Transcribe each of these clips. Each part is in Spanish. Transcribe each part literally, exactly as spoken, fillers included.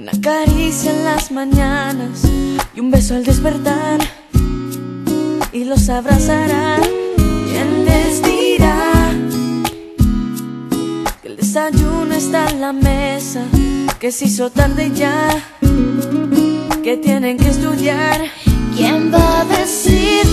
Una caricia en las mañanas y un beso al despertar, y los abrazará. ¿Quién les dirá que el desayuno está en la mesa, que se hizo tarde ya, que tienen que estudiar? ¿Quién va a decirles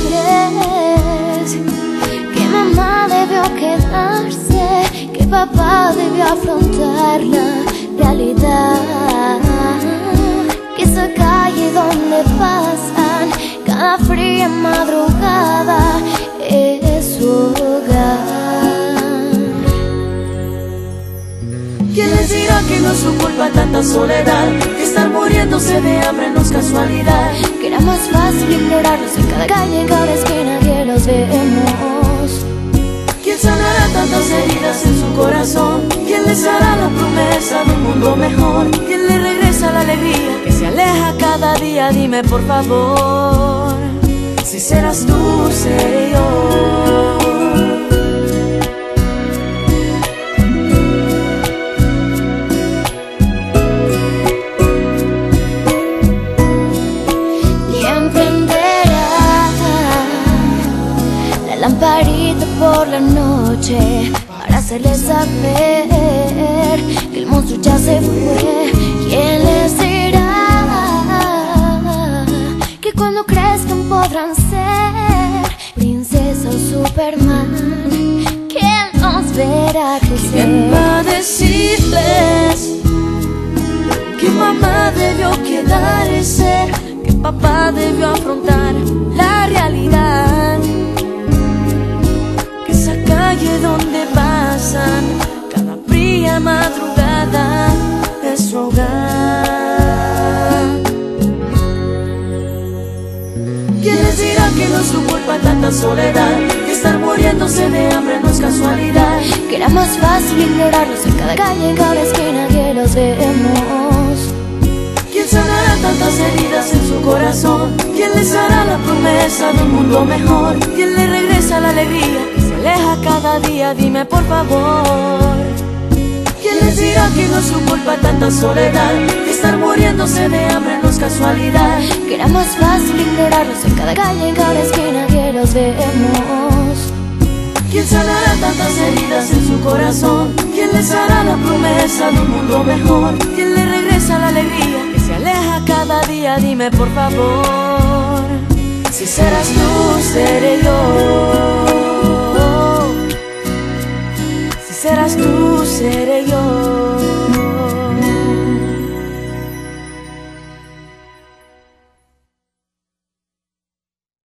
que mamá debió quedarse, que papá debió afrontar la realidad? Que esa calle donde pasan cada fría madrugada es su hogar. ¿Quién les dirá que no es su culpa tanta soledad, que estar muriéndose de hambre no es casualidad? Que era más fácil ignorarlos en cada calle, en cada esquina que los vemos. ¿Quién sanará tantas heridas en su corazón? ¿Quién les hará la promesa de un mundo mejor? ¿Quién le regresa la alegría que se aleja cada día? Dime por favor, si serás tú, seré yo. ¿Quién prenderá la lamparita por la noche para hacerles saber que el monstruo ya se fue? ¿Quién les dirá que cuando crezcan podrán ser princesa o Superman? ¿Quién nos verá crecer? ¿Quién va a decirles que mamá debió quedarse, que papá debió afrontar la realidad? Que esa calle donde pasan cada fría madrugada es su hogar. ¿Quién les dirá que no es su culpa tanta soledad, que estar muriéndose de hambre no es casualidad? Que era más fácil ignorarlos en cada calle, en cada esquina que los vemos. ¿Quién sanará tantas heridas en su corazón? ¿Quién les hará la promesa de un mundo mejor? ¿Quién le regresa la alegría que se aleja cada día? Dime por favor. ¿Quién les dirá que no es su culpa tanta soledad, que estar muriéndose de hambre no es casualidad? Que era más fácil ignorarlos en cada calle, en cada esquina que los vemos. ¿Quién sanará tantas heridas en su corazón? ¿Quién les hará la promesa de un mundo mejor? ¿Quién le regresa la alegría que se aleja cada día? Dime por favor, si serás tú, seré yo. Si serás tú, seré yo.